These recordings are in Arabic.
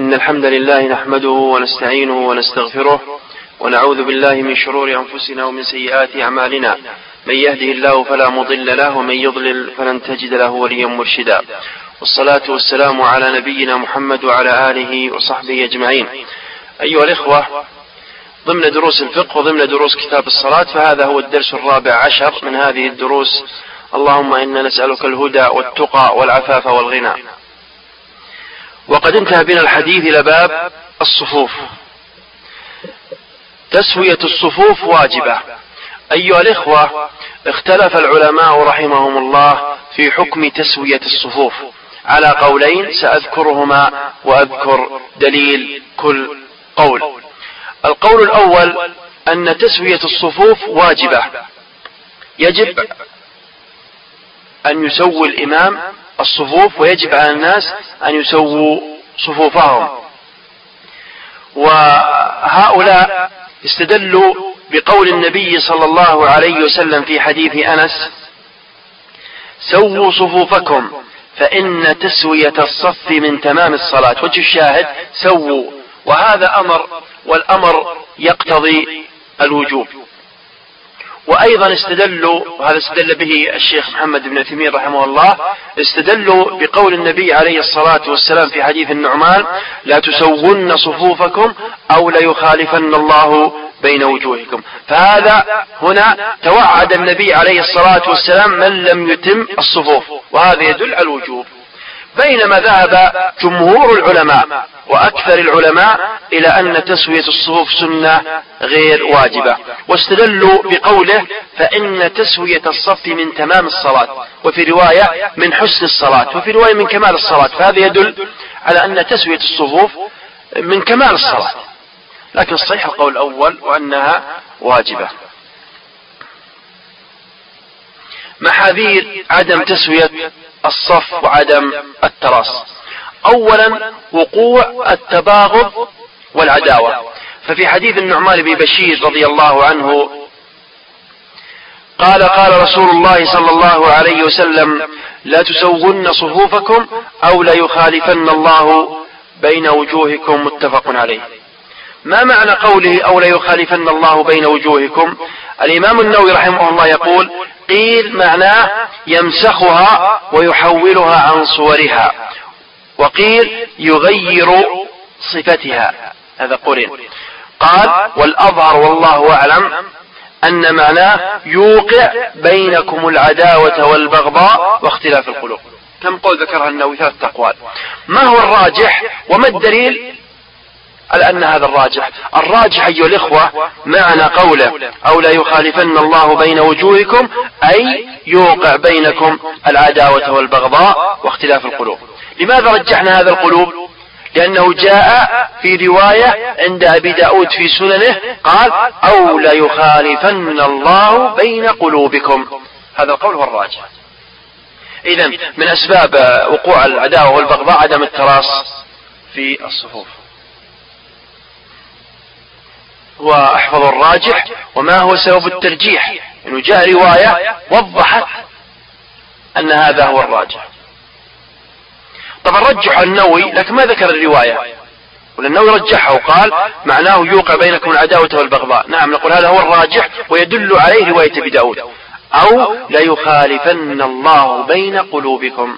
إن الحمد لله نحمده ونستعينه ونستغفره ونعوذ بالله من شرور أنفسنا ومن سيئات أعمالنا. من يهده الله فلا مضل له ومن يضلل فلن تجد له وليا مرشدا. والصلاة والسلام على نبينا محمد وعلى آله وصحبه أجمعين. أيها الإخوة، ضمن دروس الفقه وضمن دروس كتاب الصلاة، فهذا هو الدرس 14 من هذه الدروس. اللهم إنا نسألك الهدى والتقى والعفاف والغنى. وقد انتهى بنا الحديث إلى باب الصفوف. تسوية الصفوف واجبة. أيها الإخوة، اختلف العلماء رحمهم الله في حكم تسوية الصفوف على قولين سأذكرهما وأذكر دليل كل قول. القول الأول أن تسوية الصفوف واجبة، يجب أن يسوي الإمام الصفوف ويجب على الناس أن يسووا صفوفهم. وهؤلاء استدلوا بقول النبي صلى الله عليه وسلم في حديث أنس: سووا صفوفكم فإن تسوية الصف من تمام الصلاة. وجه الشاهد سووا، وهذا أمر، والأمر يقتضي الوجوب. وأيضا استدلوا، وهذا استدل به الشيخ محمد بن عثيمين رحمه الله، استدلوا بقول النبي عليه الصلاة والسلام في حديث النعمان: لا تسون صفوفكم أو ليخالفن الله بين وجوهكم. فهذا هنا توعد النبي عليه الصلاة والسلام من لم يتم الصفوف، وهذا يدل على الوجوب. بينما ذهب جمهور العلماء وأكثر العلماء إلى أن تسوية الصفوف سنة غير واجبة، واستدلوا بقوله: فإن تسوية الصف من تمام الصلاة، وفي رواية من حسن الصلاة، وفي رواية من كمال الصلاة. فهذا يدل على أن تسوية الصفوف من كمال الصلاة، لكن الصحيح القول الأول وأنها واجبة. محاذير عدم تسوية الصف وعدم التراص: أولا وقوع التباغض والعداوة. ففي حديث النعمان بن بشير رضي الله عنه قال: قال رسول الله صلى الله عليه وسلم: لا تسون صفوفكم أو ليخالفن الله بين وجوهكم. متفق عليه. ما معنى قوله أو ليخالفن الله بين وجوهكم؟ الإمام النووي رحمه الله يقول: قيل معناه يمسخها ويحولها عن صورها، وقيل يغير صفتها. هذا قرن. قال: والأظهر والله أعلم أن معناه يوقع بينكم العداوة والبغضاء واختلاف القلوب. كم قول ذكرها النووي؟ 3 أقوال. ما هو الراجح وما الدليل على أن هذا الراجح؟ الراجح أيها الإخوة معنى قوله أو لا يخالفن الله بين وجوهكم، أي يوقع بينكم العداوة والبغضاء واختلاف القلوب. لماذا رجحنا هذا القلوب؟ لأنه جاء في رواية عند أبي داود في سننه قال: أو لا يخالفن الله بين قلوبكم. هذا القول هو الراجح. إذن من أسباب وقوع العداوة والبغضاء عدم التراص في الصفوف. وأحفظ الراجح وما هو سبب الترجيح، إنه جاء رواية وضحت أن هذا هو الراجح. طبعا رجح النووي لكن ما ذكر الرواية، والنووي رجحه وقال معناه يوقع بينكم العداوة والبغضاء. نعم، نقول هذا هو الراجح ويدل عليه رواية أبي داود: أو لا يخالفن الله بين قلوبكم.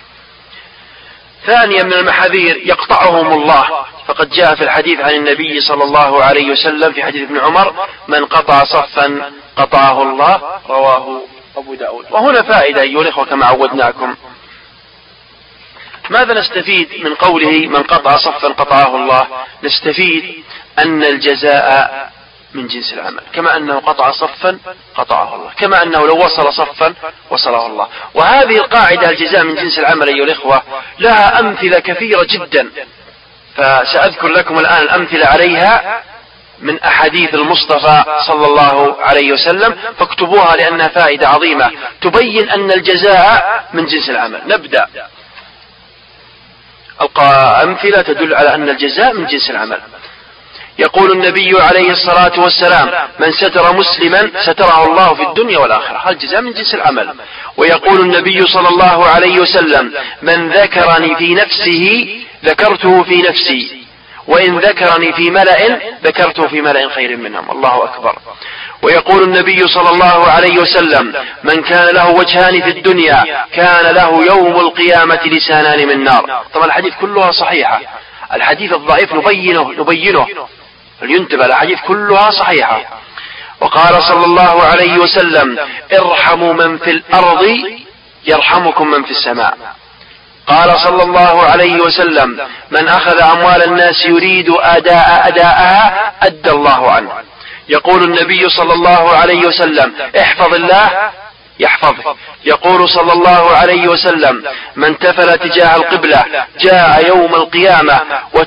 ثانيا من المحاذير يقطعهم الله، فقد جاء في الحديث عن النبي صلى الله عليه وسلم في حديث ابن عمر: من قطع صفا قطعه الله. رواه أبو داود. وهنا فائدة أيها الإخوة كما عودناكم. ماذا نستفيد من قوله من قطع صفا قطعه الله؟ نستفيد أن الجزاء من جنس العمل، كما أنه قطع صفا قطعه الله، كما أنه لو وصل صفا وصله الله. وهذه القاعدة الجزاء من جنس العمل أيها الإخوة لها أمثلة كثيرة جدا، فسأذكر لكم الآن الأمثلة عليها من أحاديث المصطفى صلى الله عليه وسلم، فاكتبوها لأنها فائدة عظيمة تبين أن الجزاء من جنس العمل. نبدأ. ألقى أمثلة تدل على أن الجزاء من جنس العمل. يقول النبي عليه الصلاة والسلام: من ستر مسلما ستره الله في الدنيا والآخرة. هذا الجزاء من جنس العمل. ويقول النبي صلى الله عليه وسلم: من ذكرني في نفسه ذكرته في نفسي، وإن ذكرني في ملأ ذكرته في ملأ خير منهم. الله أكبر. ويقول النبي صلى الله عليه وسلم: من كان له وجهان في الدنيا كان له يوم القيامة لسانان من نار. طبعا الحديث كلها صحيحة، الحديث الضعيف نبينه فلينتبه، الحديث كلها صحيحة. وقال صلى الله عليه وسلم: ارحموا من في الأرض يرحمكم من في السماء. قال صلى الله عليه وسلم: من أخذ أموال الناس يريد أداءها أدى الله عنه. يقول النبي صلى الله عليه وسلم: احفظ الله يحفظه. يقول صلى الله عليه وسلم: من تفل تجاه القبلة جاء يوم القيامة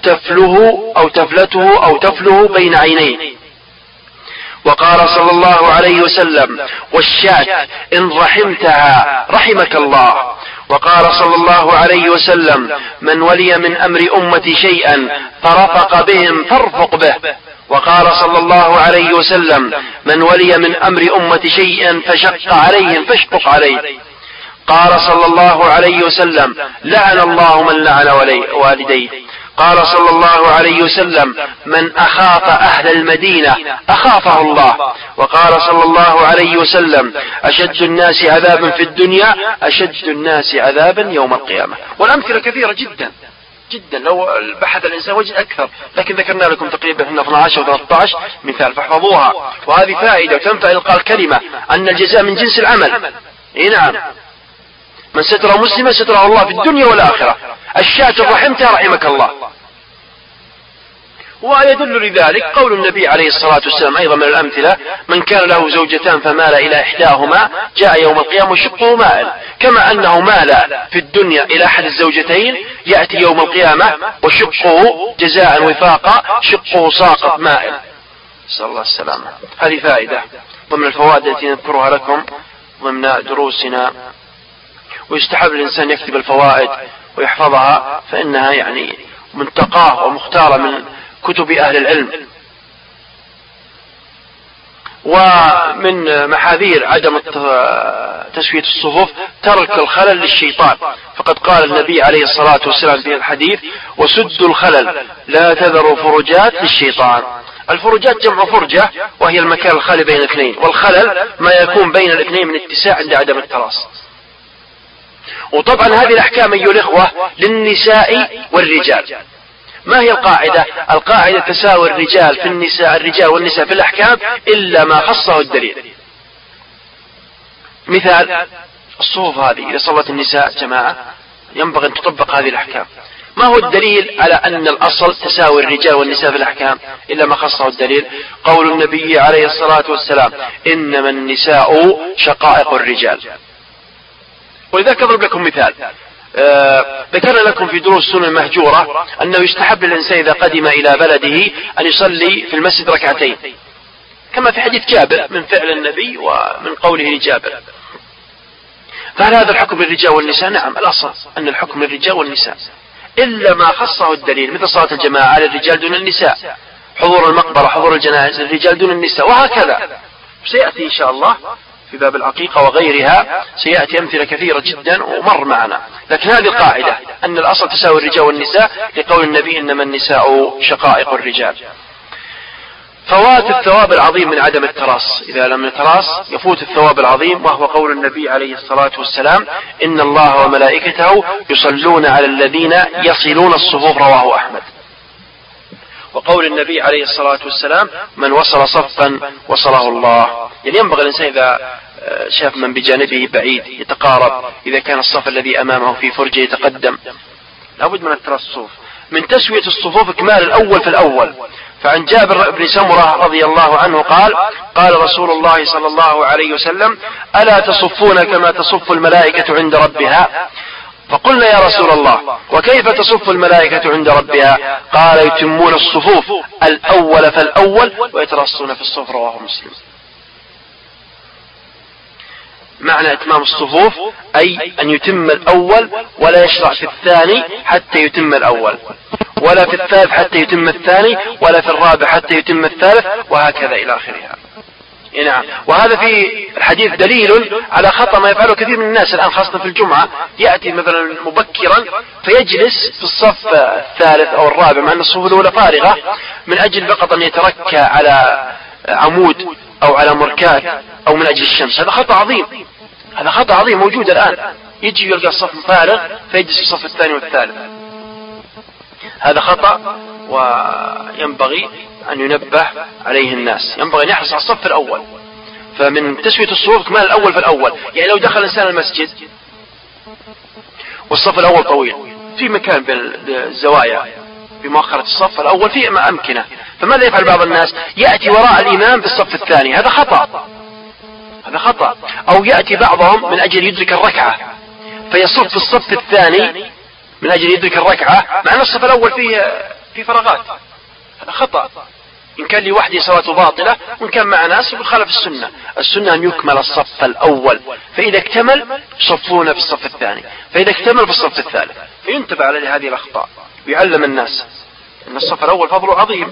وتفله بين عينيه. وقال صلى الله عليه وسلم: والشاة إن رحمتها رحمك الله. وقال صلى الله عليه وسلم: من ولي من أمر أمتي شيئا فرفق بهم فارفق به. وقال صلى الله عليه وسلم: من ولي من أمر أمتي شيئا فشق عليهم فاشقق عليه. قال صلى الله عليه وسلم: لعن الله من لعن والديه. قال صلى الله عليه وسلم: من أخاف أهل المدينة أخافه الله. وقال صلى الله عليه وسلم: أشد الناس عذابا في الدنيا أشد الناس عذابا يوم القيامة. والأمثلة كثيرة جدا جدا، لو بحث الإنسان وجد أكثر، لكن ذكرنا لكم تقريبا 12 و 13 مثال فاحفظوها. وهذه فائدة وتنفع إلقاء الكلمة أن الجزاء من جنس العمل. نعم، من ستر مسلما ستره الله في الدنيا والآخرة. الشاة رحمتها رحمك الله. ويدل لذلك قول النبي عليه الصلاة والسلام أيضا من الأمثلة: من كان له زوجتان فمال إلى إحداهما جاء يوم القيامة وشقه مائل. كما أنه مال في الدنيا إلى أحد الزوجتين يأتي يوم القيامة وشقه جزاء وفاقا شقه ساقط مائل. نسأل الله السلامة. هذه فائدة ضمن الفوائد التي نذكرها لكم ضمن دروسنا. ويستحب الإنسان يكتب الفوائد ويحفظها، فإنها يعني منتقاه ومختارة من كتب أهل العلم. ومن محاذير عدم تسوية الصفوف ترك الخلل للشيطان، فقد قال النبي عليه الصلاة والسلام في الحديث: وسدوا الخلل لا تذروا فرجات للشيطان. الفرجات جمع فرجة، وهي المكان الخالي بين اثنين، والخلل ما يكون بين الاثنين من اتساع عند عدم التراص. وطبعا هذه الأحكام أيها الإخوة للنساء والرجال. ما هي القاعدة؟ القاعدة تساوي الرجال والنساء في الأحكام إلا ما خصه الدليل. مثال الصفوف هذه، إذا صلت النساء جماعة ينبغي أن تطبق هذه الأحكام. ما هو الدليل على أن الأصل تساوي الرجال والنساء في الأحكام إلا ما خصه الدليل؟ قول النبي عليه الصلاة والسلام: إنما النساء شقائق الرجال. ولذلك أضرب لكم مثال. ذكرنا لكم في دروس السنن المهجورة أنه يستحب للإنسان إذا قدم إلى بلده أن يصلي في المسجد ركعتين، كما في حديث جابر من فعل النبي ومن قوله لجابر. فهل هذا الحكم للرجال والنساء؟ نعم، الأصل أن الحكم للرجال والنساء إلا ما خصه الدليل، مثل صلاة الجماعة للرجال دون النساء، حضور المقبرة حضور الجنائز للرجال دون النساء، وهكذا. سيأتي إن شاء الله في باب العقيقة وغيرها سيأتي أمثلة كثيرة جدا ومر معنا. لكن هذه القاعدة أن الأصل تساوي الرجال والنساء لقول النبي: إنما النساء شقائق الرجال. فوات الثواب العظيم من عدم التراص. إذا لم يتراص يفوت الثواب العظيم، وهو قول النبي عليه الصلاة والسلام: إن الله وملائكته يصلون على الذين يصلون الصفوف، رواه أحمد. وقول النبي عليه الصلاة والسلام: من وصل صفا وصله الله. يعني ينبغي الإنسان إذا شاف من بجانبه بعيد يتقارب، إذا كان الصف الذي أمامه في فرجه يتقدم، لابد من الترصف. من تسوية الصفوف إكمال الأول في الأول. فعن جابر بن سمرة رضي الله عنه قال: قال رسول الله صلى الله عليه وسلم: ألا تصفون كما تصف الملائكة عند ربها؟ فقلنا: يا رسول الله، وكيف تصف الملائكة عند ربها؟ قال: يتمون الصفوف الأول فالأول ويترصون في الصف، رواه مسلم. معنى إتمام الصفوف أي أن يتم الأول ولا يشرع في الثاني حتى يتم الأول، ولا في الثالث حتى يتم الثاني، ولا في الرابع حتى يتم الثالث، وهكذا إلى آخرها. نعم. وهذا في الحديث دليل على خطأ ما يفعله كثير من الناس الآن خاصة في الجمعة، يأتي مثلا مبكرا فيجلس في الصف الثالث أو الرابع مع أن الصفوف الأولى فارغة من أجل فقط أن يتركى على عمود أو على مركات أو من أجل الشمس. هذا خطأ عظيم، هذا خطأ عظيم موجود الآن. يجي يلقى الصف فارغ فيجلس في الصف الثاني والثالث، هذا خطأ وينبغي أن ينبه عليه الناس. ينبغي أن يحرص على الصف الأول. فمن تسوية الصفوف كمان الأول في الأول. يعني لو دخل الإنسان المسجد والصف الأول طويل، في مكان بين الزوايا بمؤخرة الصف الأول في أمكنة، فماذا يفعل بعض الناس؟ يأتي وراء الإمام بالصف الثاني، هذا خطأ، هذا خطأ. أو يأتي بعضهم من أجل يدرك الركعة فيصف في الصف الثاني من أجل يدرك الركعة مع أن الصف الأول فيه فراغات، هذا خطأ. إن كان لوحده صلاته باطلة، وإن كان مع ناس يخالف السنة. السنة أن يكمل الصف الأول، فإذا اكتمل صفونا في الصف الثاني، فإذا اكتمل في الصف الثالث، فينتبه على هذه الأخطاء ويعلم الناس أن الصف الأول فضله عظيم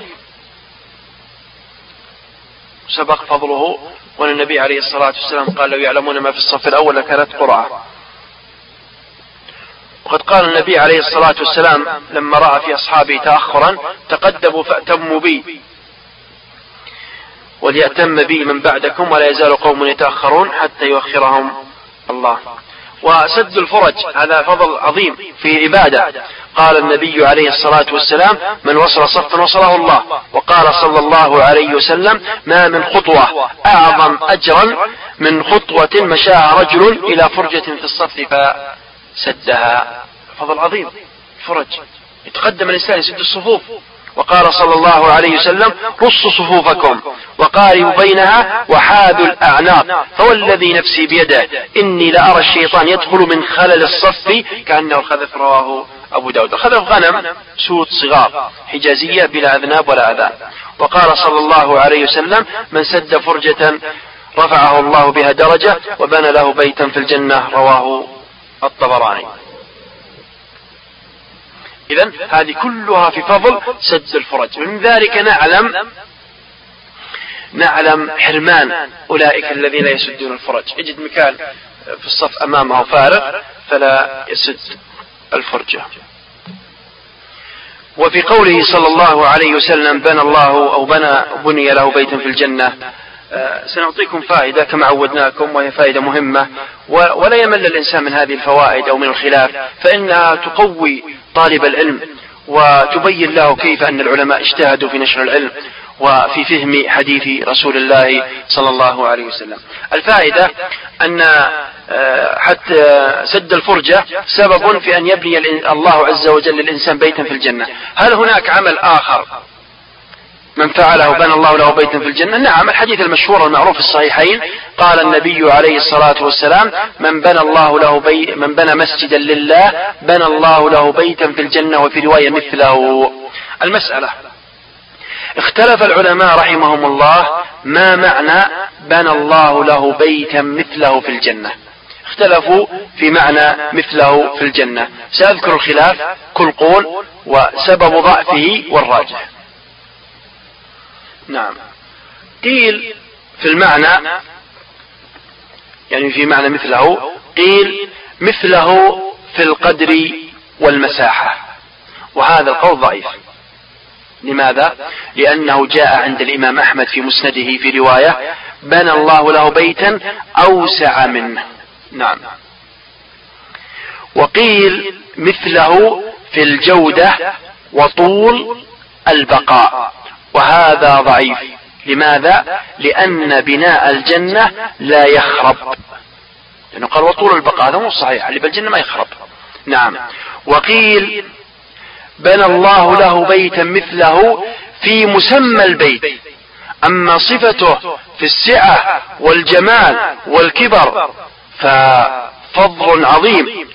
سبق فضله، وأن النبي عليه الصلاة والسلام قال لو يعلمون ما في الصف الأول لكانت قرعة. وقد قال النبي عليه الصلاة والسلام لما رأى في أصحابه تأخرا تقدموا فأتموا بي وليأتم بي من بعدكم ولا يزال قوم يتأخرون حتى يؤخرهم الله. وسد الفرج هذا فضل عظيم في عبادة. قال النبي عليه الصلاة والسلام من وصل صفا وصله الله. وقال صلى الله عليه وسلم ما من خطوة أعظم أجرا من خطوة مشاها رجل إلى فرجة في الصف فسدها. فضل عظيم فرج، يتقدم الإنسان يسد الصفوف. وقال صلى الله عليه وسلم رصوا صفوفكم وقاربوا بينها وحاذوا الأعناق فوالذي نفسي بيده إني لأرى الشيطان يدخل من خلل الصف كأنه الخذف. رواه أبو داود. الخذف غنم سود صغار حجازية بلا أذناب ولا أذان. وقال صلى الله عليه وسلم من سد فرجة رفعه الله بها درجة وبنى له بيتا في الجنة. رواه الطبراني. إذن هذه كلها في فضل سد الفرج. ومن ذلك نعلم حرمان أولئك الذين لا يسدون الفرج. يجد مكان في الصف أمامه فارغ فلا يسد الفرجة. وفي قوله صلى الله عليه وسلم بني له بيتا في الجنة، سنعطيكم فائدة كما عودناكم وهي فائدة مهمة، ولا يمل الإنسان من هذه الفوائد أو من الخلاف، فإنها تقوي طالب العلم وتبين له كيف أن العلماء اجتهدوا في نشر العلم وفي فهم حديث رسول الله صلى الله عليه وسلم. الفائدة أن حتى سد الفرجة سبب في أن يبني الله عز وجل للإنسان بيتا في الجنة. هل هناك عمل آخر من فعله بنى الله له بيتا في الجنة؟ نعم، الحديث المشهور المعروف في الصحيحين قال النبي عليه الصلاة والسلام من بنى مسجدا لله بنى الله له بيتا في الجنة، وفي رواية مثله. المسألة اختلف العلماء رحمهم الله ما معنى بنى الله له بيتا مثله في الجنة. اختلفوا في معنى مثله في الجنة. سأذكر الخلاف كل قول وسبب ضعفه والراجح. نعم، قيل في المعنى يعني في معنى مثله، قيل مثله في القدر والمساحة، وهذا القول ضعيف. لماذا؟ لأنه جاء عند الإمام أحمد في مسنده في رواية بنى الله له بيتا أوسع منه. نعم. وقيل مثله في الجودة وطول البقاء، وهذا ضعيف. لماذا؟ لأن بناء الجنة لا يخرب، لأنه قال وطول البقاء، هذا مو صحيح، اللي بالجنة ما يخرب. نعم. وقيل بنى الله له بيتا مثله في مسمى البيت، أما صفته في السعة والجمال والكبر ففضل عظيم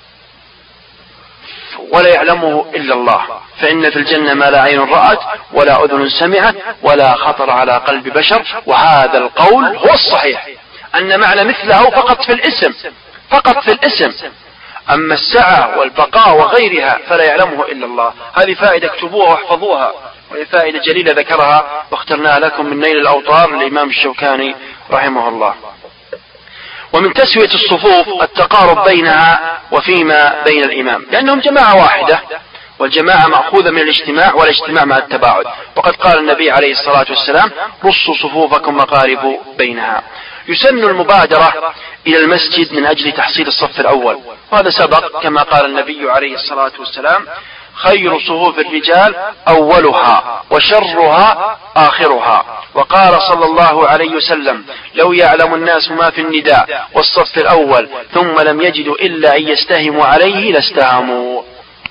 ولا يعلمه إلا الله، فإن في الجنة ما لا عين رأت ولا أذن سمعت ولا خطر على قلب بشر. وهذا القول هو الصحيح. أن معنى مثله فقط في الاسم، فقط في الاسم، أما السعة والبقاء وغيرها فلا يعلمه إلا الله. هذه فائدة اكتبوها واحفظوها، وهي فائدة جليلة ذكرها واخترناها لكم من نيل الأوطار للإمام الشوكاني رحمه الله. ومن تسوية الصفوف التقارب بينها وفيما بين الإمام، لأنهم جماعة واحدة، والجماعة مأخوذة من الاجتماع، والاجتماع مع التباعد. وقد قال النبي عليه الصلاة والسلام: رصوا صفوفكم وقاربوا بينها. يسن المبادرة إلى المسجد من أجل تحصيل الصف الأول، وهذا سبق كما قال النبي عليه الصلاة والسلام: خير صفوف الرجال أولها وشرها آخرها. وقال صلى الله عليه وسلم: لو يعلم الناس ما في النداء والصف الأول ثم لم يجدوا إلا أن يستهموا عليه لاستهموا.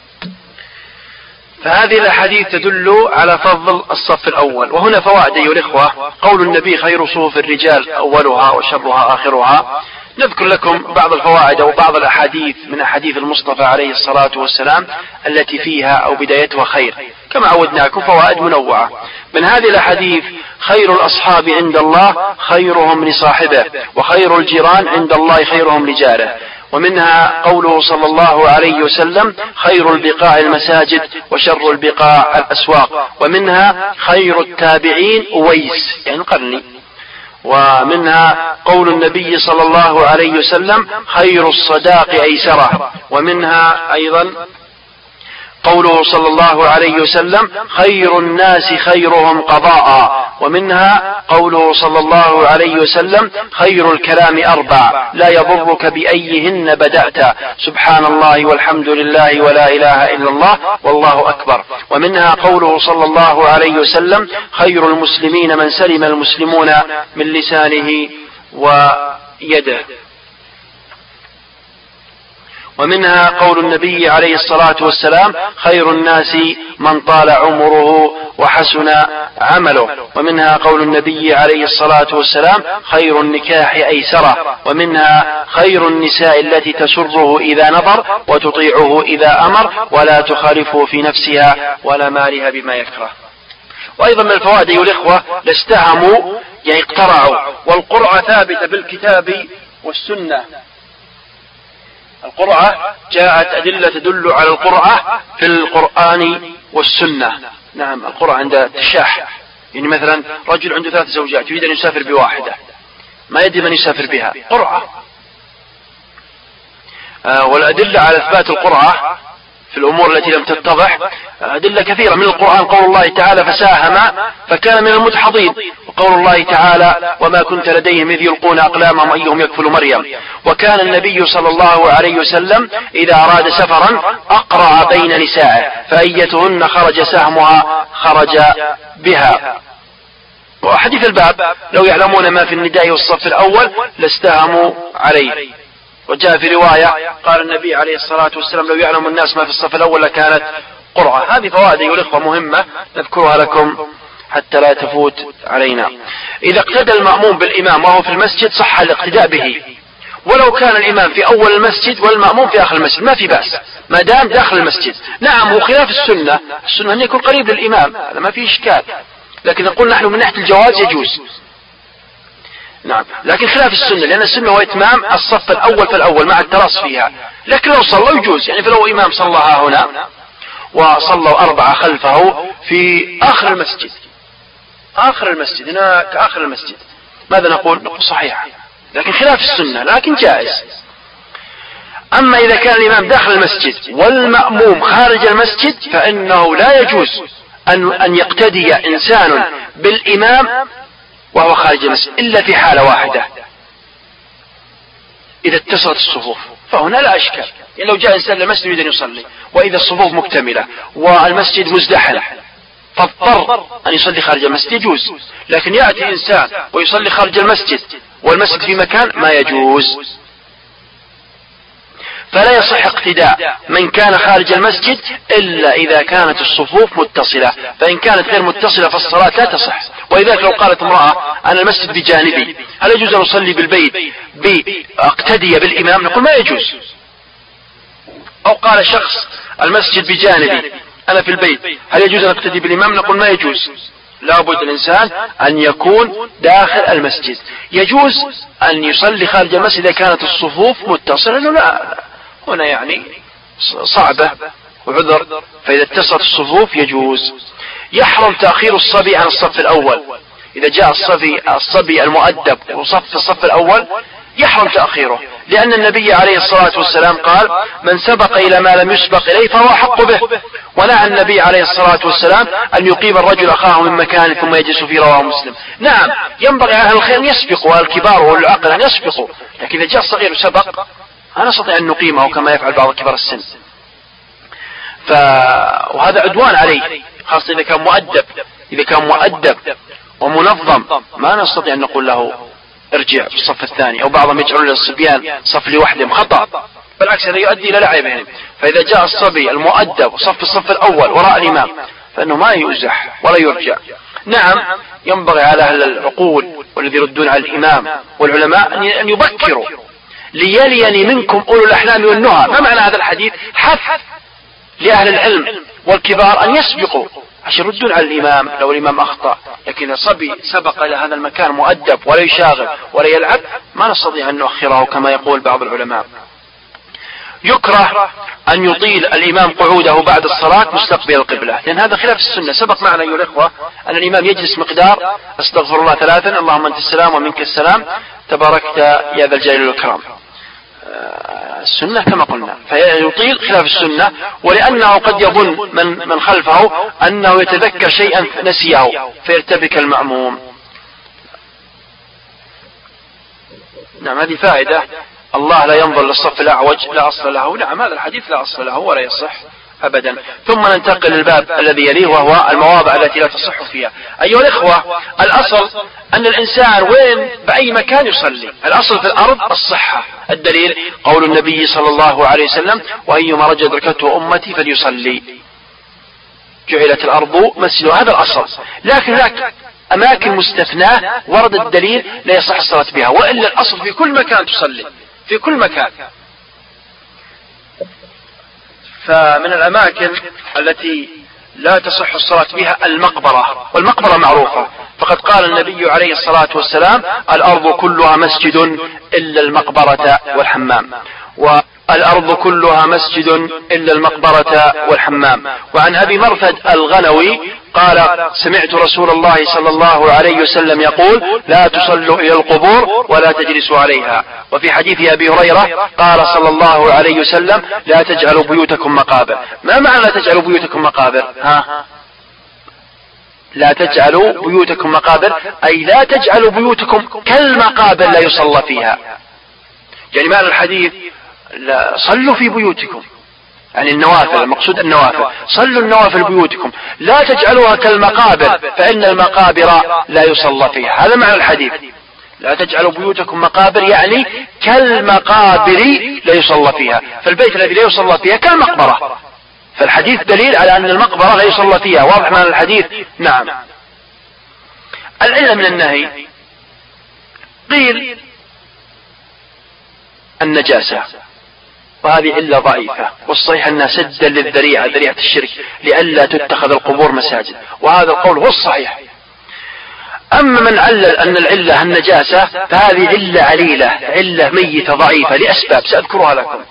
فهذه الأحاديث تدل على فضل الصف الأول. وهنا فوائد أيها الإخوة. قول النبي: خير صفوف الرجال أولها وشرها آخرها. نذكر لكم بعض الفوائد أو بعض الأحاديث من أحاديث المصطفى عليه الصلاة والسلام التي فيها أو بدايتها خير، كما عودناكم فوائد منوعة. من هذه الأحاديث: خير الأصحاب عند الله خيرهم لصاحبه، وخير الجيران عند الله خيرهم لجاره. ومنها قوله صلى الله عليه وسلم: خير البقاع المساجد وشر البقاع الأسواق. ومنها خير التابعين أويس يعني القرني. ومنها قول النبي صلى الله عليه وسلم: خير الصداق أيسره. ومنها أيضا قوله صلى الله عليه وسلم: خير الناس خيرهم قضاء. ومنها قوله صلى الله عليه وسلم: خير الكلام أربع لا يضرك بأيهن بدأت، سبحان الله والحمد لله ولا إله إلا الله والله أكبر. ومنها قوله صلى الله عليه وسلم: خير المسلمين من سلم المسلمون من لسانه ويده. ومنها قول النبي عليه الصلاة والسلام: خير الناس من طال عمره وحسن عمله. ومنها قول النبي عليه الصلاة والسلام: خير النكاح أيسره. ومنها خير النساء التي تسره إذا نظر وتطيعه إذا أمر ولا تخالفه في نفسها ولا مالها بما يكره. وأيضا من الفوائد أيها الإخوة: لاستهموا يعني اقترعوا، والقرعة ثابتة بالكتاب والسنة. القرعة جاءت أدلة تدل على القرعة في القرآن والسنة. نعم، القرعة عند التشاح، يعني مثلا رجل عنده 3 زوجات يريد أن يسافر بواحدة، ما يدري من يسافر بها، قرعة. والأدلة على إثبات القرعة في الأمور التي لم تتضح أدلة كثيرة. من القرآن قول الله تعالى: فساهم فكان من المدحضين. وقول الله تعالى: وما كنت لديهم إذ يلقون أقلامهم أيهم يكفل مريم. وكان النبي صلى الله عليه وسلم إذا أراد سفرا أقرع بين نسائه فأيتهن خرج سهمها خرج بها. وحديث الباب: لو يعلمون ما في النداء والصف الأول لاستهموا عليه. وجاء في رواية قال النبي عليه الصلاة والسلام: لو يعلم الناس ما في الصف الأول لكانت قرعة. هذه فوائد أيها الإخوة مهمة نذكرها لكم حتى لا تفوت علينا. إذا اقتدى المأموم بالإمام وهو في المسجد صح الاقتداء به، ولو كان الإمام في أول المسجد والمأموم في آخر المسجد ما في بأس ما دام داخل المسجد. نعم، وخلاف السنة أن يكون قريب للإمام، هذا ما فيه إشكال، لكن نقول نحن من ناحية الجواز يجوز. نعم، لكن خلاف السنة، لأن السنة هو إتمام الصف الأول فالأول مع التراص فيها. لكن لو صلوا يجوز، يعني فلو إمام صلى هنا وصلوا 4 خلفه في آخر المسجد، آخر المسجد هناك آخر المسجد، ماذا نقول؟ نقول صحيح، لكن خلاف السنة، لكن جائز. أما إذا كان الإمام داخل المسجد والمأموم خارج المسجد فإنه لا يجوز أن يقتدي إنسان بالإمام وهو خارج المسجد إلا في حالة واحدة: إذا اتصلت الصفوف، فهنا لا أشكال. يعني لو جاء إنسان للمسجد يريد أن يصلي وإذا الصفوف مكتملة والمسجد مزدحم فاضطر أن يصلي خارج المسجد يجوز. لكن يأتي إنسان ويصلي خارج المسجد والمسجد في مكان ما يجوز. فلا يصح اقتداء من كان خارج المسجد إلا إذا كانت الصفوف متصلة، فإن كانت غير متصلة فالصلاة لا تصح. ولذلك لو قالت امرأة: أنا المسجد بجانبي، هل يجوز أن أصلي بالبيت بأقتدي بالإمام؟ نقول ما يجوز. أو قال شخص: المسجد بجانبي أنا في البيت، هل يجوز أن أقتدي بالإمام؟ نقول ما يجوز. لابد الإنسان أن يكون داخل المسجد. يجوز أن يصلي خارج المسجد إذا كانت الصفوف متصلة، لا هنا يعني صعبة وعذر، فإذا اتصلت الصفوف يجوز. يحرم تأخير الصبي عن الصف الأول، إذا جاء الصبي المؤدب وصف في الصف الأول يحرم تأخيره، لأن النبي عليه الصلاة والسلام قال: من سبق إلى ما لم يسبق إليه فهو أحق به. ونهى النبي عليه الصلاة والسلام أن يقيم الرجل أخاه من مكان ثم يجلس فيه، رواه مسلم. نعم ينبغي أهل الخير أن يسبقوا، والكبار والعقل أن يسبقوا، لكن إذا جاء الصغير وسبق لا نستطيع أن نقيمه كما يفعل بعض كبار السن، وهذا عدوان عليه، خاصة إذا كان مؤدب ومنظم ما نستطيع أن نقول له ارجع في الصف الثاني، أو بعضهم يجعلون للصبيان صف لوحدهم، خطأ، بالعكس هذا يؤدي إلى لعبهم. فإذا جاء الصبي المؤدب وصف في الصف الأول وراء الإمام فإنه ما يزح ولا يرجع. نعم ينبغي على أهل العقول والذي يردون على الإمام والعلماء أن يبكروا: ليليني منكم أولو الأحلام والنهى. ما معنى هذا الحديث؟ حث لأهل العلم والكبار أن يسبقوا عشان يردون على الإمام لو الإمام أخطأ. لكن صبي سبق إلى هذا المكان مؤدب ولا يشاغل ولا يلعب ما نستطيع أن نؤخره كما يقول بعض العلماء. يكره أن يطيل الإمام قعوده بعد الصلاة مستقبل القبلة، لأن هذا خلاف السنة. سبق معنا أيها الإخوة أن الإمام يجلس مقدار استغفر الله 3، اللهم أنت السلام ومنك السلام تباركت يا ذا الجلال والإكرام، السنة كما قلنا، فيطيل خلاف السنة، ولأنه قد يظن من خلفه أنه يتذكر شيئا نسيه فيرتبك المأموم. نعم هذه فائدة. الله لا ينظر للصف الأعوج، لا أصل له. نعم هذا الحديث لا أصل له ولا يصح أبدا. ثم ننتقل للباب الذي يليه وهو المواضع التي لا تصح فيها. أيها الإخوة الأصل أن الإنسان وين بأي مكان يصلي، الأصل في الأرض الصحة. الدليل قول النبي صلى الله عليه وسلم: وأيما رجل أدركته أمتي فليصلي، جعلت الأرض مسجدا. هذا الأصل. لكن هناك أماكن مستثناة ورد الدليل لا يصح الصلاة بها، وإلا الأصل في كل مكان تصلي، في كل مكان. فمن الأماكن التي لا تصح الصلاة بها المقبرة، والمقبرة معروفة، فقد قال النبي عليه الصلاة والسلام: الأرض كلها مسجد إلا المقبرة والحمام، والأرض كلها مسجد إلا المقبرة والحمام. وعن أبي مرثد الغنوي قال: سمعت رسول الله صلى الله عليه وسلم يقول: لا تصلوا إلى القبور ولا تجلسوا عليها. وفي حديث أبي هريرة قال صلى الله عليه وسلم: لا تجعلوا بيوتكم مقابر. ما معنى لا تجعلوا بيوتكم مقابر؟ لا تجعلوا بيوتكم مقابر أي لا تجعلوا بيوتكم كالمقابر لا يصلى فيها. يعني معنى الحديث لا صلوا في بيوتكم، يعني النوافل، المقصود النوافل، صلوا النوافل بيوتكم، لا تجعلوها كالمقابر فإن المقابر لا يصلى فيها. هذا معنى الحديث، لا تجعلوا بيوتكم مقابر يعني كالمقابر لا يصلى فيها، فالبيت الذي لا يصلى فيها كالمقبرة، فالحديث دليل على أن المقبرة لا يصلى فيها. واضح معنى الحديث؟ نعم. العلة من النهي قيل النجاسة، وهذه علة ضعيفة، والصحيح أنها سدا للذريعة، ذريعة الشرك، لئلا تتخذ القبور مساجد، وهذا القول هو الصحيح. أما من علل أن العلة النجاسة فهذه علة عليلة، علة ميتة ضعيفة لأسباب سأذكرها لكم،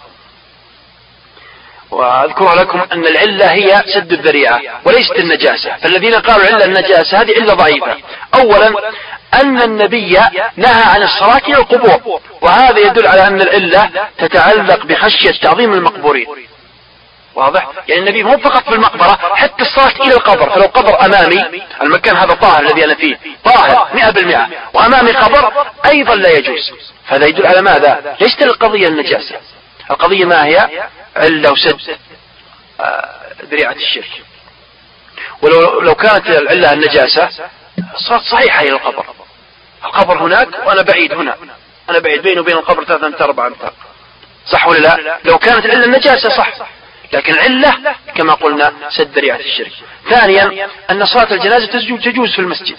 وأذكر لكم أن العلة هي سد الذريعة وليست النجاسة. فالذين قالوا علة النجاسة هذه علة ضعيفة. أولا أن النبي نهى عن الصلاة إلى القبور، وهذا يدل على أن العلة تتعلق بخشية تعظيم المقبورين. واضح؟ يعني النبي مو فقط في المقبرة، حتى الصلاة إلى القبر، فلو قبر أمامي، المكان هذا طاهر الذي أنا فيه طاهر 100%، وأمامي قبر أيضا لا يجوز. فهذا يدل على ماذا؟ ليست القضية النجاسة، القضية ما هي؟ علة وسد ذريعة الشرك. ولو كانت العلة النجاسة صارت صحيحة إلى القبر، القبر هناك وأنا بعيد هنا، أنا بعيد بيني وبين القبر 3 أمتار 4 أمتار، صح ولا لا؟ لو كانت العلة النجاسة صح، لكن العلة كما قلنا سد ذريعة الشرك. ثانيا أن صلاة الجنازة تجوز في المسجد،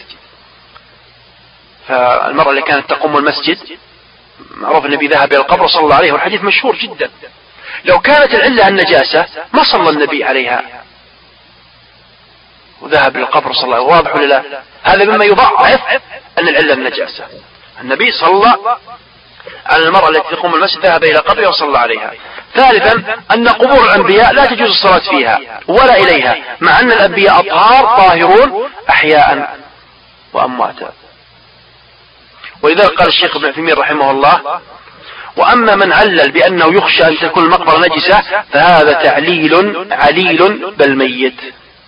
فالمرأة اللي كانت تقوم المسجد معروف النبي ذهب إلى القبر صلى الله عليه، والحديث مشهور جدا. لو كانت العلة النجاسة ما صلى النبي عليها، وذهب للقبر صلى الله عليه وسلم، واضح ولا لا؟ هذا مما يضعف أن العلة النجاسة. النبي صلى على المرأة التي تقوم المسجد، ذهب إلى قبرها وصلى عليها. ثالثا أن قبور الأنبياء لا تجوز الصلاة فيها ولا إليها، مع أن الأنبياء أطهار طاهرون أحياء وأمواتا. ولذلك قال الشيخ ابن عثيمين رحمه الله: وأما من علل بأنه يخشى أن تكون المقبرة نجسة فهذا تعليل عليل بل ميت.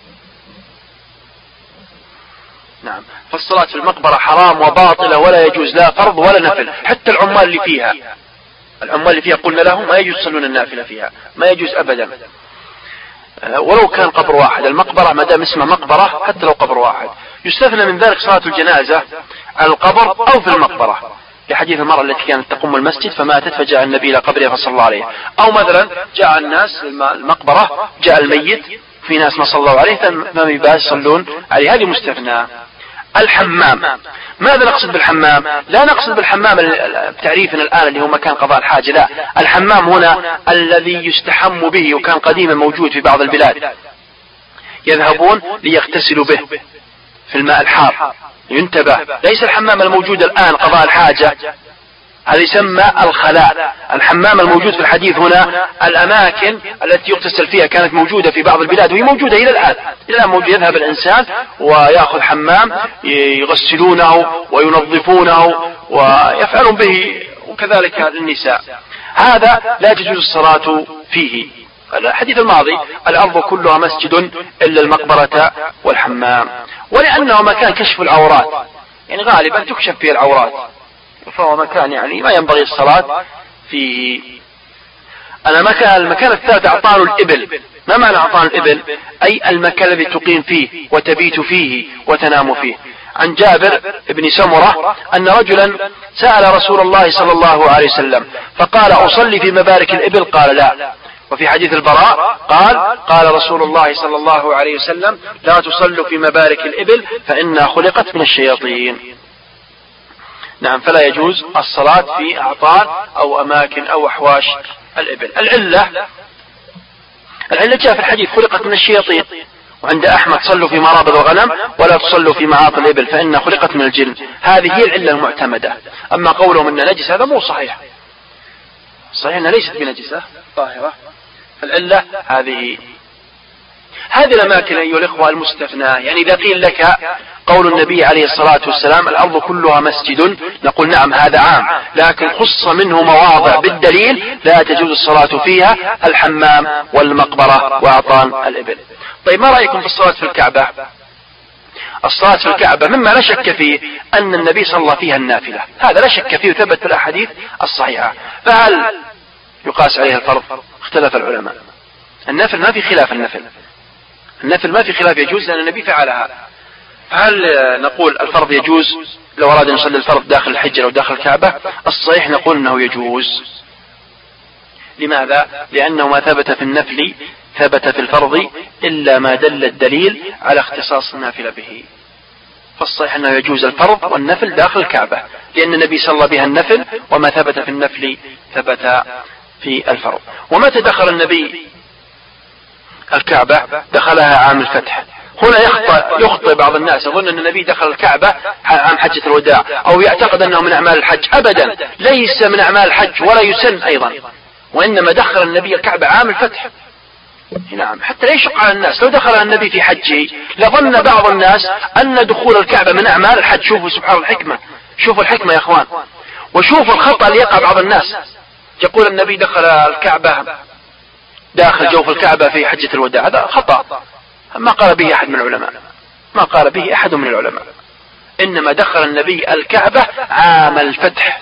نعم، فالصلاة في المقبرة حرام وباطلة ولا يجوز لا فرض ولا نفل. حتى العمال اللي فيها قلنا لهم ما يجوز يصلون النافلة فيها، ما يجوز أبدا ولو كان قبر واحد. المقبرة ما دام اسمها مقبرة حتى لو قبر واحد. يستثنى من ذلك صلاة الجنازة على القبر أو في المقبرة، لحديث المرأة التي كانت تقوم المسجد فماتت فجاء النبي إلى قبرها فصلى عليه. أو مثلا جاء الناس المقبرة، جاء الميت في ناس ما صلوا عليه فما بيباس يصلون عليه، هذه مستثنى. الحمام، ماذا نقصد بالحمام؟ لا نقصد بالحمام بتعريفنا الآن اللي هو مكان قضاء الحاجة، لا، الحمام هنا الذي يستحم به، وكان قديما موجود في بعض البلاد يذهبون ليغتسلوا به في الماء الحار. ينتبه، ليس الحمام الموجود الآن قضاء الحاجة، هذا يسمى الخلاء. الحمام الموجود في الحديث هنا الأماكن التي يغتسل فيها، كانت موجودة في بعض البلاد وهي موجودة إلى الآن موجود. يذهب الإنسان ويأخذ حمام يغسلونه وينظفونه ويفعلون به، وكذلك النساء. هذا لا تجوز الصلاة فيه. الحديث الماضي: الأرض كلها مسجد إلا المقبرة والحمام. ولأنه مكان كشف العورات، يعني غالبا تكشف فيه العورات، فهو مكان يعني ما ينبغي الصلاة فيه. المكان الثالث أعطان الإبل. ما معنى أعطان الإبل؟ أي المكان الذي تقيم فيه وتبيت فيه وتنام فيه. عن جابر بن سمرة أن رجلا سأل رسول الله صلى الله عليه وسلم فقال: أصلي في مبارك الإبل؟ قال: لا. وفي حديث البراء قال رسول الله صلى الله عليه وسلم: لا تصلوا في مبارك الإبل فإنها خلقت من الشياطين. نعم، فلا يجوز الصلاة في أعطان أو أماكن أو أحواش الإبل. العلة جاء في الحديث: خلقت من الشياطين. وعند أحمد: صلوا في مرابض الغنم ولا تصلوا في معاطي الإبل فإنها خلقت من الجن. هذه هي العلة المعتمدة. أما قولهم أن نجس هذا مو صحيح، صحيح أنها ليست بنجسة طاهرة. فالعلة هذه الأماكن أيها الإخوة المستثنى. يعني إذا قيل لك قول النبي عليه الصلاة والسلام: الأرض كلها مسجد، نقول نعم هذا عام، لكن خص منه مواضع بالدليل لا تجوز الصلاة فيها: الحمام والمقبرة وأعطان الإبل. طيب، ما رأيكم في الصلاة في الكعبة؟ الصلاة في الكعبة مما لا شك فيه أن النبي صلى فيها النافلة، هذا لا شك فيه وثبت في الأحاديث الصحيحة. فهل يقاس عليها الفرض؟ اختلف العلماء. النفل ما في خلاف، النفل ما في خلاف، يجوز لأن النبي فعلها. فهل نقول الفرض يجوز لو أراد أن يصلي الفرض داخل الحجر أو داخل الكعبة؟ الصحيح نقول أنه يجوز. لماذا؟ لأنه ما ثبت في النفل ثبت في الفرض إلا ما دل الدليل على اختصاص النافلة به. فالصحيح أنه يجوز الفرض والنفل داخل الكعبة، لأن النبي صلى بها النفل، وما ثبت في النفل ثبت في الفرض. ومتى دخل النبي الكعبة؟ دخلها عام الفتح. هنا يخطئ بعض الناس، يظن أن النبي دخل الكعبة عام حجة الوداع، أو يعتقد أنه من أعمال الحج. أبدا، ليس من أعمال الحج ولا يسن أيضا، وإنما دخل النبي الكعبة عام الفتح. نعم، حتى لا يشق على الناس. لو دخل النبي في حجه لظن بعض الناس أن دخول الكعبة من أعمال الحج. شوفوا سبحان الحكمة، شوفوا الحكمة يا أخوان، وشوفوا الخطأ اللي يقع بعض الناس. يقول النبي دخل الكعبة داخل جوف الكعبة في حجة الوداع، هذا خطأ ما قال به أحد من العلماء، ما قال به أحد من العلماء. إنما دخل النبي الكعبة عام الفتح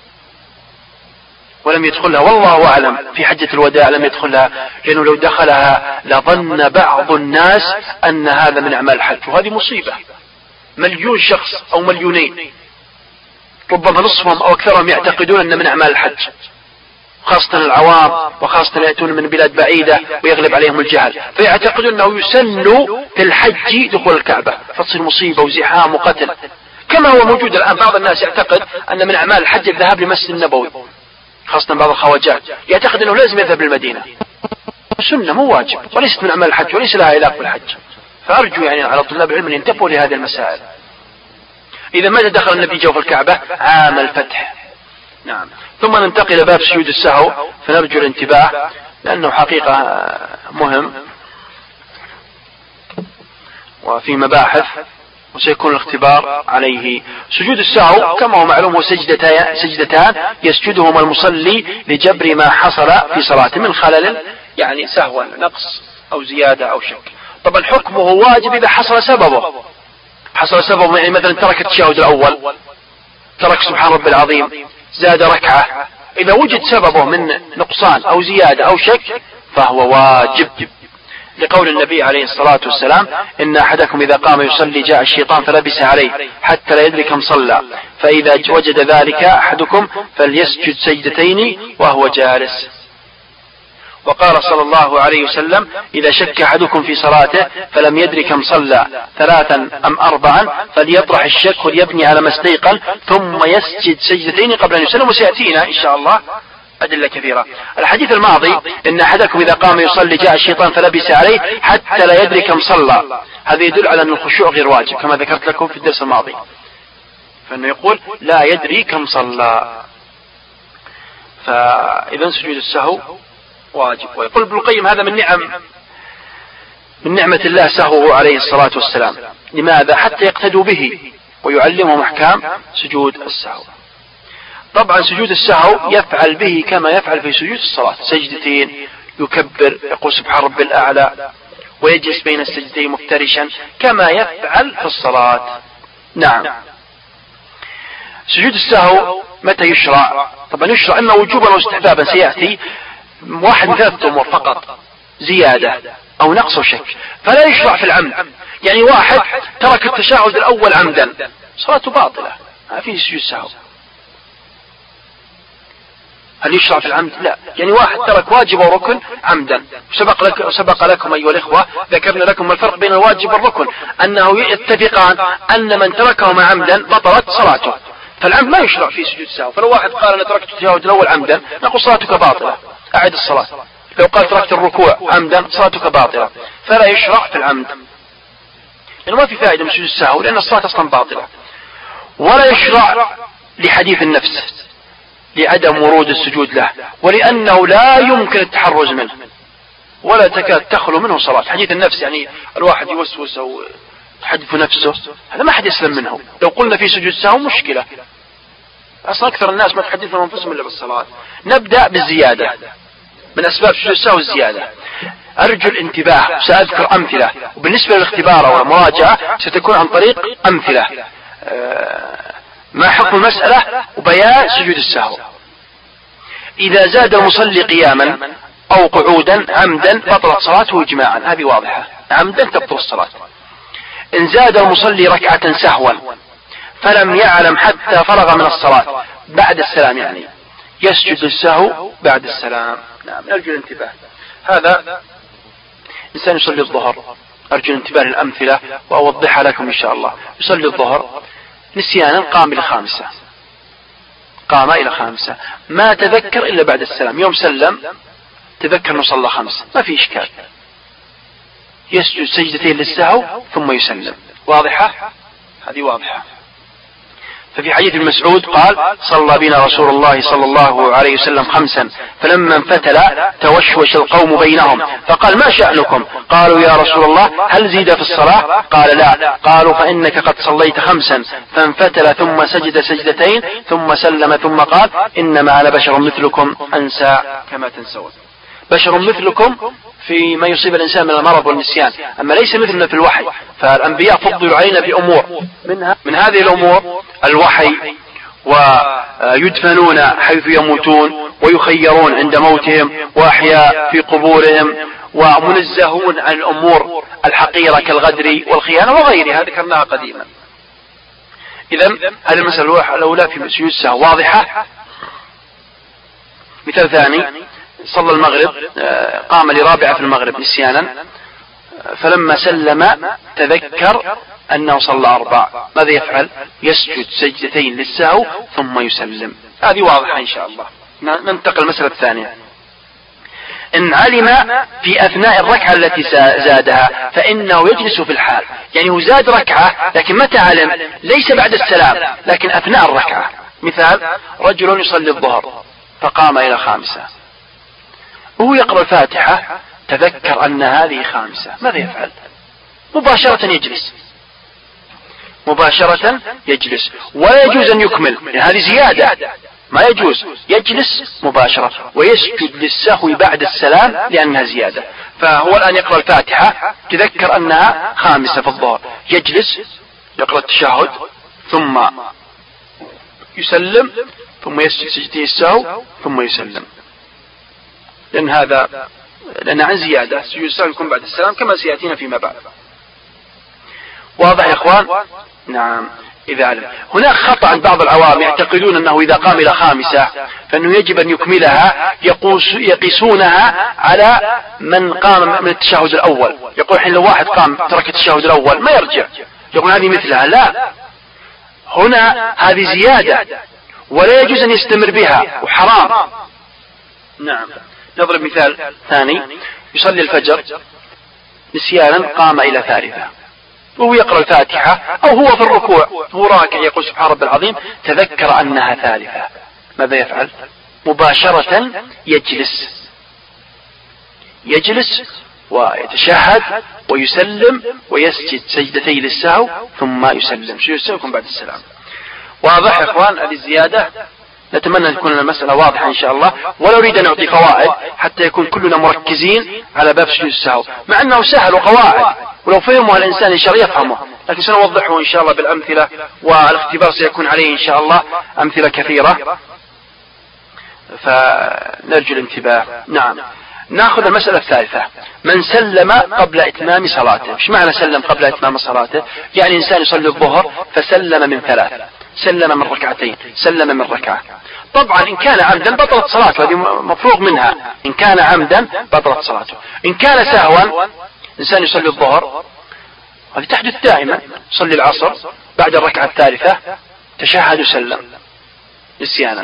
ولم يدخلها، والله أعلم في حجة الوداع لم يدخلها، لأنه لو دخلها لظن بعض الناس أن هذا من أعمال الحج، وهذه مصيبة. مليون شخص أو مليونين، ربما نصفهم أو أكثرهم يعتقدون أن من أعمال الحج، خاصة العوام، وخاصة يأتون من بلاد بعيدة ويغلب عليهم الجهل، فيعتقدون أنه يسن في الحج دخول الكعبة، فتصير مصيبة وزحام وقتل. كما هو موجود الآن بعض الناس يعتقد أن من أعمال الحج الذهاب لمسجد النبوي، خاصة بعض الخواجات يعتقد أنه لازم يذهب للمدينة. سنة مو واجب، وليست من أعمال الحج وليس لها علاقة بالحج. فأرجو يعني على طلاب العلم أن ينتبهوا لهذه المسائل. إذا متى دخل النبي جوف الكعبة؟ عام الفتح. نعم. ثم ننتقل باب سجود السهو، فنرجو الانتباه لأنه حقيقة مهم وفي مباحث وسيكون الاختبار عليه. سجود السهو كما هو معلوم هو سجدتان يسجدهما المصلي لجبر ما حصل في صلاته من خلل، يعني سهوا نقص أو زيادة أو شك. طبعا حكمه واجب إذا حصل سببه. يعني مثلا ترك التشهد الأول، ترك سبحان ربي العظيم، زاد ركعة، إذا وجد سببه من نقصان أو زيادة أو شك فهو واجب، لقول النبي عليه الصلاة والسلام: إن أحدكم إذا قام يصلي جاء الشيطان فلبس عليه حتى لا يدري كم صلى، فإذا وجد ذلك أحدكم فليسجد سجدتين وهو جالس. وقال صلى الله عليه وسلم: إذا شك أحدكم في صلاته فلم يدري كم صلى 3 أم 4 فليطرح الشك وليبني على ما استيقن ثم يسجد سجدتين قبل أن يسلم. وسيأتينا إن شاء الله أدلة كثيرة. الحديث الماضي: إن أحدكم إذا قام يصلي جاء الشيطان فلبس عليه حتى لا يدري كم صلى، هذا يدل على أن الخشوع غير واجب كما ذكرت لكم في الدرس الماضي، فإنه يقول لا يدري كم صلى. فإذا سجود السهو واجب. ويقول ابن القيم: هذا من نعمة الله سهوه عليه الصلاة والسلام. لماذا؟ حتى يقتدوا به ويعلمهم أحكام سجود السهو. طبعا سجود السهو يفعل به كما يفعل في سجود الصلاة، سجدتين، يكبر، يقول سبحان ربي الأعلى، ويجلس بين السجدتين مفترشا كما يفعل في الصلاة. نعم. سجود السهو متى يشرع؟ طبعا يشرع إنه وجوبا واستحبابا، سيأتي واحد من 3 أمور فقط: زيادة أو نقص وشك. فلا يشرع في العمد، يعني واحد ترك التشهد الأول عمدا صلاته باطلة، ما فيه سجود سهو. هل يشرع في العمد؟ لا. يعني واحد ترك واجب وركن عمدا، سبق لكم أيها الإخوة ذكرنا لكم الفرق بين الواجب والركن، أنه يتفقان أن من تركهما عمدا بطلت صلاته، فالعمد ما يشرع فيه سجود السهو. فلو واحد قال أنا تركت التشهد الأول عمدا نقول صلاتك باطلة، أعد الصلاة. لو قال تركت الركوع عمدا صلاتك باطلة. فلا يشرع في العمد، لأنه ما في فائدة من سجود السهو لأن الصلاة أصلا باطلة. ولا يشرع لحديث النفس لعدم ورود السجود له، ولأنه لا يمكن التحرز منه ولا تكاد تخلو منه صلاة. حديث النفس يعني الواحد يوسوس أو تحدث نفسه، هذا ما حد يسلم منه. لو قلنا في سجود السهو مشكلة، أصلا أكثر الناس ما تحدثون أنفسهم إلا بالصلاة. نبدأ بالزيادة، من أسباب سجود السهو الزيادة. أرجو الانتباه، سأذكر أمثلة، وبالنسبة للاختبار أو المراجعة ستكون عن طريق أمثلة. ما حكم المسألة وبيان سجود السهو. إذا زاد المصلي قياما أو قعودا عمدا بطلت صلاته إجماعا، هذه واضحة، عمدا تبطل الصلاة. إن زاد المصلي ركعة سهوا فلم يعلم حتى فرغ من الصلاة بعد السلام، يعني يسجد السهو بعد السلام. نعم. أرجو الانتباه. هذا إنسان يصلي الظهر، أرجو الانتباه للأمثلة وأوضحها لكم إن شاء الله. يصلي الظهر نسيانا، قام إلى 5، قام إلى 5، ما تذكر إلا بعد السلام، يوم سلم تذكر أنه صلى 5، ما في إشكال، يسجد سجدتين للسهو ثم يسلم. واضحة؟ هذه واضحة. ففي حديث ابن مسعود قال: صلى بنا رسول الله صلى الله عليه وسلم 5 فلما انفتل توشوش القوم بينهم فقال: ما شأنكم؟ قالوا: يا رسول الله هل زيد في الصلاة؟ قال: لا. قالوا: فإنك قد صليت 5. فانفتل ثم سجد سجدتين ثم سلم ثم قال: إنما أنا بشر مثلكم أنسى كما تنسون. بشر مثلكم فيما يصيب الإنسان من المرض والنسيان، أما ليس مثلنا في الوحي. فالأنبياء فضلوا علينا بأمور، من هذه الأمور الوحي، ويدفنون حيث يموتون ويخيرون عند موتهم وأحياء في قبورهم، ومنزهون عن الأمور الحقيرة كالغدر والخيانة وغيرها ذكرناها قديما. إذن هذه المسألة الأولى في سجود السهو واضحة. مثال ثاني: صلى المغرب، قام لرابعة في المغرب نسيانا، فلما سلم تذكر أنه صلى 4، ماذا يفعل؟ يسجد سجدتين للسهو ثم يسلم. هذه واضحة إن شاء الله. ننتقل المسألة الثانية. إن علم في أثناء الركعة التي زادها فإنه يجلس في الحال، يعني هو زاد ركعة لكن متى علم؟ ليس بعد السلام لكن أثناء الركعة. مثال: رجل يصلي الظهر فقام إلى خامسة وهو يقرأ الفاتحة تذكر أن هذه خامسة، ماذا يفعل؟ مباشرة يجلس ولا يجوز أن يكمل، يعني هذه زيادة ما يجوز، يجلس مباشرة ويسجد للسهو بعد السلام لأنها زيادة. فهو الآن يقرأ الفاتحة تذكر أنها خامسة في الظهر، يجلس يقرأ التشهد ثم يسلم ثم يسجد سجدتي السهو ثم يسلم، لأن عن زيادة سجود السهو يكون بعد السلام كما سيأتينا فيما بعد. واضح يا إخوان؟ نعم. إذا علم. هناك خطأ عند بعض العوام يعتقدون أنه إذا قام إلى خامسة فإنه يجب أن يكملها، يقيسونها على من قام من التشهد الأول، يقول حين لو واحد قام ترك التشهد الأول ما يرجع، يقول هذه مثلها. لا، هنا هذه زيادة ولا يجوز أن يستمر بها وحرام. نعم. نضرب مثال ثاني: يصلي الفجر نسيانا قام إلى ثالثة وهو يقرأ الفاتحة أو هو في الركوع هو راكع يقول سبحان رب العظيم تذكر أنها ثالثة، ماذا يفعل؟ مباشرة يجلس ويتشهد ويسلم ويسجد سجدتي للسهو ثم يسلم، شو يسلم بعد السلام. واضح يا إخوان؟ هذه الزيادة نتمنى أن تكون المسألة واضحة إن شاء الله، ولا أريد أن أعطي فوائد حتى يكون كلنا مركزين على باب سجود السهو، مع أنه سهل وقواعد ولو فهمه الإنسان إن شاء الله يفهمه، لكن سنوضحه إن شاء الله بالأمثلة، والاختبار سيكون عليه إن شاء الله أمثلة كثيرة، فنرجو الانتباه. نعم. نأخذ المسألة الثالثة: من سلم قبل إتمام صلاته. إيش معنى سلم قبل إتمام صلاته؟ يعني إنسان يصلي الظهر فسلم من ثلاث، سلم من ركعتين، سلم من ركعة. طبعا إن كان عمدا بطلت صلاته، هذه مفروغ منها، إن كان عمدا بطلت صلاته. إن كان سهوا، إنسان يصلي الظهر هذه تحدث دائما، يصلي العصر بعد الركعة الثالثة تشهد وسلم نسيانا،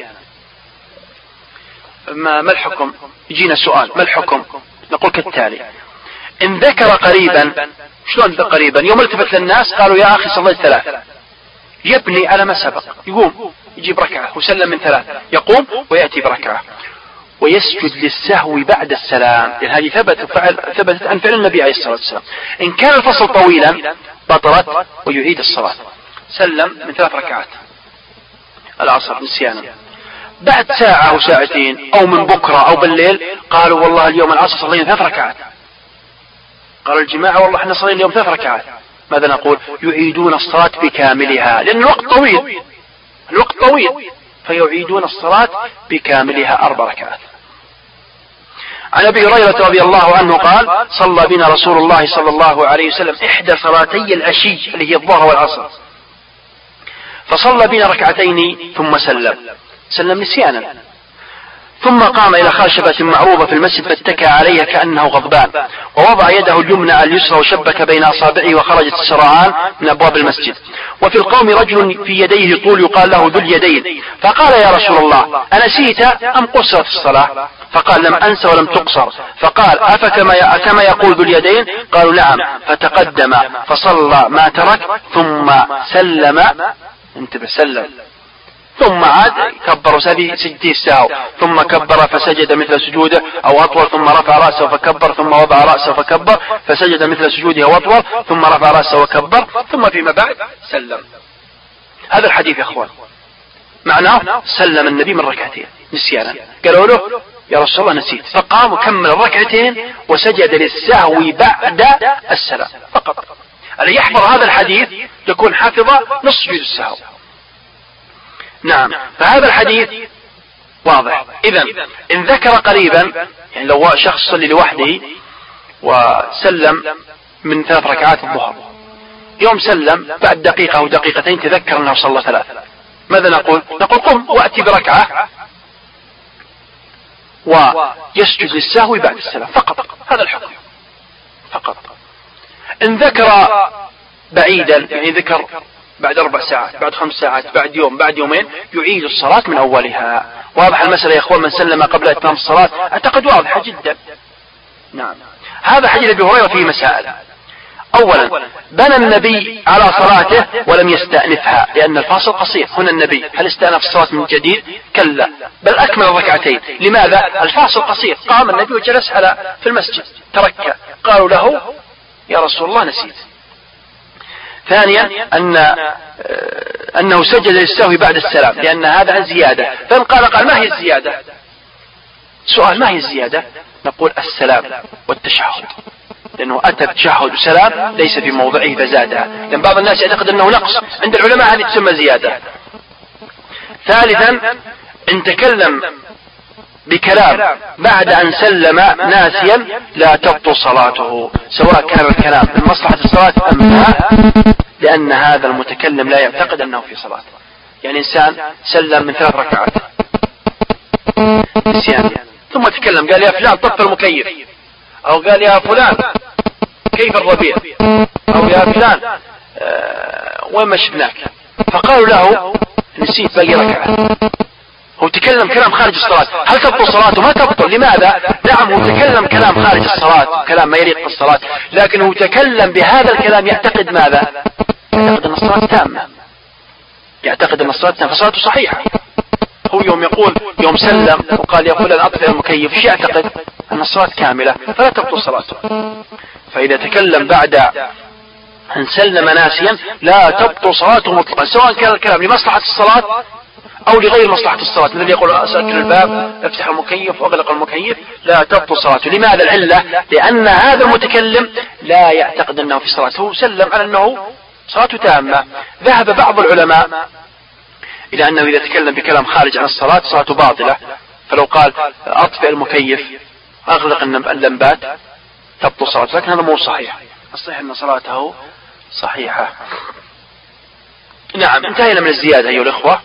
ما الحكم؟ يجينا سؤال: ما الحكم؟ نقول كالتالي: إن ذكر قريبا، شلون قريبا؟ يوم التفت للناس قالوا يا أخي صليت ثلاثة، يبني على ما سبق، يقوم يجيب ركعة وسلم من ثلاثة، يقوم ويأتي بركعة ويسجد للسهو بعد السلام، لأن هذه ثبتت عن فعل النبي عليه الصلاة والسلام. إن كان الفصل طويلا بطلت ويعيد الصلاة. سلم من 3 ركعات العصر نسيانا، بعد ساعة أو ساعتين أو من بكرة أو بالليل قالوا والله اليوم العصر صلينا 3 ركعات، قالوا الجماعة والله احنا صلينا اليوم 3 ركعات، ماذا نقول؟ يعيدون الصلاة بكاملها، لأن الوقت طويل فيعيدون الصلاة بكاملها 4 ركعات. عن أبي هريرة رضي الله عنه قال: صلى بنا رسول الله صلى الله عليه وسلم إحدى صلاتي العشي اللي هي الظهر والعصر، فصلى بنا 2 ركعتين ثم سلم نسيانا، ثم قام إلى خاشبة معروضة في المسجد فاتكى عليها كأنه غضبان، ووضع يده اليمنى على اليسرى وشبك بين أصابعه وخرجت السرعان من أبواب المسجد. وفي القوم رجل في يديه طول يقال له ذو اليدين، فقال: يا رسول الله أنسيت أم قصرت الصلاة؟ فقال: لم أنس ولم تقصر. فقال: كما يقول ذو اليدين؟ قالوا: نعم. فتقدم فصلى ما ترك ثم سلم، انتبه، سلم ثم عاد كبر سجدته السهو، ثم كبر فسجد مثل سجوده أو أطول، ثم رفع رأسه فكبر، ثم وضع رأسه فكبر فسجد مثل سجوده أو أطول، ثم رفع رأسه وكبر، ثم فيما بعد سلم. هذا الحديث يا أخوان معناه سلم النبي من 2 ركعتين نسيانا، قالوا له: يا رسول الله نسيت، فقام وكمل 2 ركعتين وسجد للسهو بعد السلام فقط. اللي يحفظ هذا الحديث يكون حافظ نص سجود السهو. نعم. فهذا الحديث واضح. إذن إن ذكر قريبا، يعني لو شخص صلي لوحده وسلم من 3 ركعات الظهر، يوم سلم بعد دقيقة أو دقيقتين تذكر أنه صلى 3، ماذا نقول؟ نقول: قم وأتي بركعة ويسجد للسهو بعد السلام فقط. هذا الحكم فقط. إن ذكر بعيدا، يعني ذكر بعد 4 ساعات، بعد 5 ساعات، بعد يوم، بعد يومين، يعيد الصلاة من أولها. واضح المسألة يا إخوان؟ من سلم قبل إتمام الصلاة أعتقد واضحة جدا. نعم. هذا حديث أبي هريرة فيه مسائل. أولا، بنى النبي على صلاته ولم يستأنفها لأن الفاصل قصير. هنا النبي هل استأنف الصلاة من جديد؟ كلا، بل أكمل الركعتين. لماذا؟ الفاصل قصير. قام النبي وجلس في المسجد، تركه. قالوا له يا رسول الله نسيت. ثانيا، أنه سجد للسهو بعد السلام لأن هذا زيادة. فإن قال ما هي الزيادة؟ سؤال، ما هي الزيادة؟ نقول السلام والتشهد، لأنه أتى بتشهد وسلام ليس في موضعه فزادها، لأن بعض الناس يعتقد أنه نقص. عند العلماء هذه تسمى زيادة. ثالثا، إن تكلم بكلام بعد أن سلم ناسيا لا تبطل صلاته، سواء كان الكلام من مصلحة الصلاة أم لا، لأن هذا المتكلم لا يعتقد أنه في صلاة. يعني إنسان سلم من 3 ركعات نسيان، ثم تكلم قال يا فلان طف المكيف، أو قال يا فلان كيف الربيع، أو يا فلان وين ما شفناك، فقالوا له نسيت باقي ركعة. هو تكلم كلام خارج الصلاة، هل تبطل صلاته؟ ما تبطل. لماذا؟ نعم، هو تكلم كلام خارج الصلاة، كلام ما يليق بالصلاة، لكنه تكلم بهذا الكلام يعتقد ماذا؟ يعتقد أن الصلاة تامة، يعتقد أن الصلاة تامة، فصلاته صحيحة. هو يوم سلم وقال يا فلان أطفئ المكيف، ايش يعتقد؟ أن الصلاة كاملة، فلا تبطل صلاته. فإذا تكلم بعد أن سلم ناسيا لا تبطل صلاته مطلقا، سواء كان الكلام لمصلحة الصلاة أو لغير مصلحة الصلاة، الذي يقول أسكر الباب، افتح المكيف وأغلق المكيف، لا تبطل صلاته. لماذا؟ العلة لأن هذا المتكلم لا يعتقد أنه في صلاة، هو سلم على أنه صلاته تامة. ذهب بعض العلماء إلى أنه إذا تكلم بكلام خارج عن الصلاة صلاته باطلة، فلو قال أطفئ المكيف، أغلق اللمبات، تبطل صلاته، لكن هذا مو صحيح. الصحيح أن صلاته صحيحة. نعم، انتهينا من الزيادة أيها الإخوة،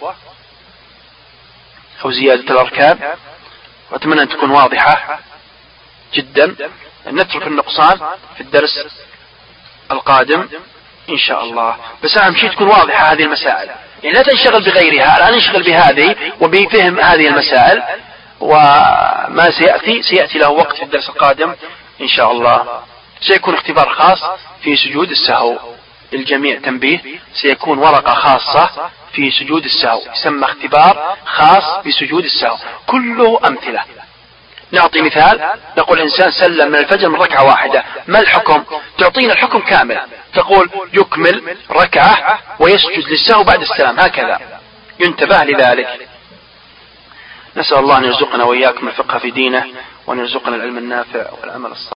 أو زيادة الأركان، وأتمنى أن تكون واضحة جدا. نترك النقصان في الدرس القادم إن شاء الله، بس أهم شيء تكون واضحة هذه المسائل، يعني لا تنشغل بغيرها، الآن ننشغل بهذه وبفهم هذه المسائل، وما سيأتي له وقت في الدرس القادم إن شاء الله. سيكون اختبار خاص في سجود السهو للجميع، تنبيه، سيكون ورقة خاصة في سجود السهو، يسمى اختبار خاص بسجود السهو، كله أمثلة. نعطي مثال، نقول إنسان سلم من الفجر من ركعة واحدة، ما الحكم؟ تعطينا الحكم كامل، تقول يكمل ركعة ويسجد للسهو بعد السلام، هكذا، ينتبه لذلك. نسأل الله أن يرزقنا وإياكم الفقه في دينه، وأن يرزقنا العلم النافع والعمل الصالح.